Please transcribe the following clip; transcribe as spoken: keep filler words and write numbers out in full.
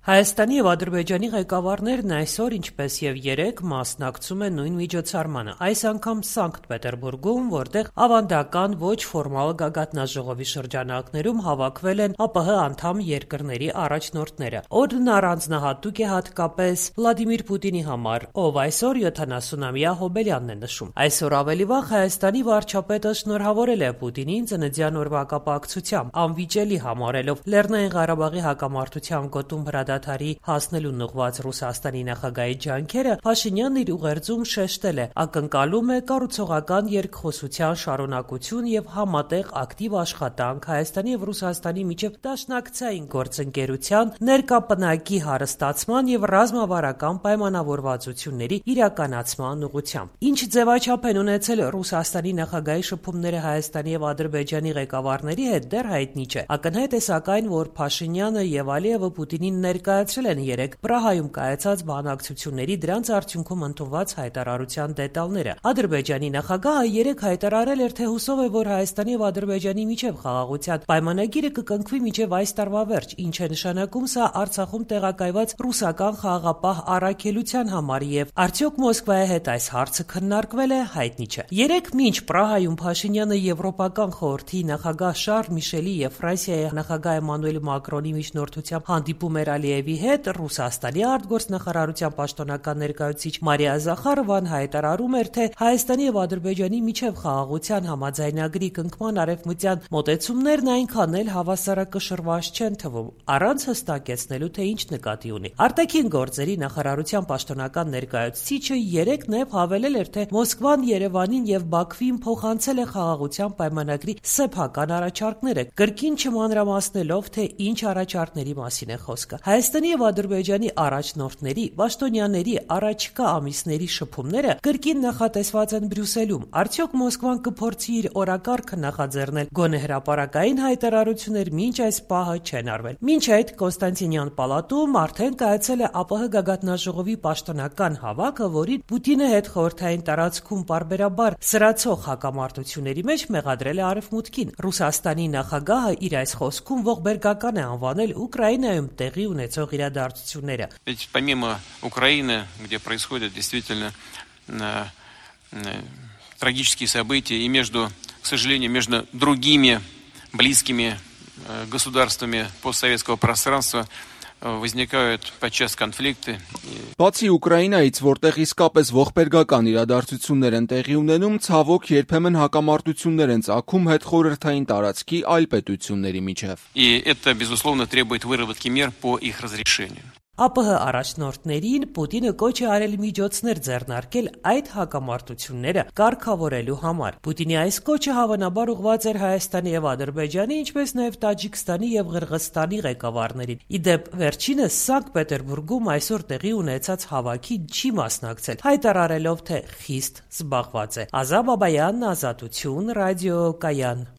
Հայաստանի և Ադրբեջանի ղեկավարներն այսօր, ինչպես և երեկ, մասնակցում են նույն միջոցառմանը, այս անգամ Սանկտ Պետերբուրգում, որտեղ ավանդական ոչ ֆորմալ գագաթնաժողովի շրջանակներում հավաքվել են ԱՊՀ անդամ երկրների առաջնորդները։ Օրն առանձնահատուկ է հատկապես Վլադիմիր Պուտինի համար, ով այսօր յոթանասունամյա հոբելյանն է նշում։ Այսօր ավելի վաղ Հայաստանի վարչապետը շնորհավորել է Պուտինին ծննդյան օրվա կապակցությամբ, անվիճելի համարելով Լեռնային Ղարաբաղի հակամարտության գոտում հրադադարի հասնելուն ուղղված Ռուսաստանի նախագահի ջանքերը, Փաշինյանն իր ուղերձում շեշտել է, ակնկալում է կառուցողական երկխոսության շարունակություն և համատեղ ակտիվ աշխատանք Հայաստանի և Ռուսաստանի միջև դաշնակցային գործընկերության, ներկա պնակի հարստացման և ռազմավարական պայմանավորվածությունների իրականացման ուղղությամբ։ Ինչ ձևաչափ են ունեցել Ռուսաստանի նախագահի շփումները Հայաստանի և Ադրբեջանի ղեկավարների հետ, դեռ հայտնի չէ։ Ակնհայտ է սակայն, որ Փաշինյանը և Ալիևը Պուտինին ներկայացրել են երեկ Պրահայում կայացած բանակցությունների դրանց արդյունքում ընդունված հայտարարության դետալները։ Ադրբեջանի նախագահը երեկ հայտարարել էր, թե հուսով է, որ Հայաստանի և Ադրբեջանի միջև խաղաղության պայմանագիրը կկնքվի մինչև այս տարվա վերջ, ինչ է նշանակում սա Արցախում տեղակայված ռուսական խաղաղապահ առաքելության համար և արդյոք Մոսկվայի հետ այս հարցը քննարկվել է, հայտնի չէ։ Երեկ մինչ Պրահայում Փաշինյանը Եվրոպական խորհրդի նախագահ Շարլ Միշելի և Ֆրանսիայի նախագահ Էմանուել Մակրոնի միջնորդությամբ հանդիպում էր Ալիևի հետ, Ռուսաստանի արտգործնախարարության պաշտոնական ներկայացուցիչ Մարիա Զախարովան հայտարարում էր, թե Հայաստանի և Ադրբեջանի միջև խաղաղության համաձայնագրի կնքման արևմտյան մոտեցումներն այնքան էլ հավասարակշռված չեն թվում, առանց հստակեցնելու, թե ինչ նկատի ունի։ Արտաքին գործերի նախարարության պաշտոնական ներկայացուցիչը երեկ նաև հավելել էր, թե Մոսկվան Երևանին և Բաքվին փոխանցել է խաղաղության պայմանագրի սեփական առաջարկները, կրկին չմանրամասնելով, թե ինչ առաջարկների մասին է խոսքը։ Հայաստանի և Ադրբեջանի առաջնորդների, պաշտոնյաների առաջիկա ամիսների շփումները կրկին նախատեսված են Բրյուսելում։ Արդյոք Մոսկվան կփորձի իր օրակարգը նախաձեռնել, գոնե հրապարակային հայտարարություններ մինչ այս պահը չեն արվել։ Մինչ այդ Կոնստանտինյան պալատում արդեն կայացել է ԱՊՀ գագաթնաժողովի պաշտոնական հավաքը, որին Պուտինը հետխորհրդային տարածքում պարբերաբար սրացող հակամարտությունների մեջ մեղադրել է Արևմուտքին։ Ռուսաստանի նախագահը իր այս խոսքում ողբերգական է անվանել Ուկրաինայում տեղի ունեցող իրադարձությունները։ Ведь помимо Украины, где происходят действительно трагические события, и между, к сожалению, между другими близкими государствами постсоветского пространства возникают подчас конфликты. Բացի Ուկրաինայից, որտեղ իսկապես ողբերգական իրադարձություններ են տեղի ունենում, ցավոք երբեմն հակամարտություններ են ծագում հետխորհրդային տարածքի այլ պետությունների միջև։ И это, безусловно, требует выработки мер по их разрешению. ԱՊՀ առաջնորդներին Պուտինը կոչ է արել միջոցներ ձեռնարկել այդ հակամարտությունները կարգավորելու համար։ Պուտինի այս կոչը հավանաբար ուղղված էր Հայաստանի և Ադրբեջանի, ինչպես նաև Տաջիկստանի և Ղրղստանի ղեկավարներին։ Ի դեպ, վերջինս Սանկտ Պետերբուրգում այսօր տեղի ունեցած հավաքին չի մասնակցել, հայտարարելով, թե խիստ զբաղված է։ Ազա Բաբայան, Ազատություն, ռադիոկայան։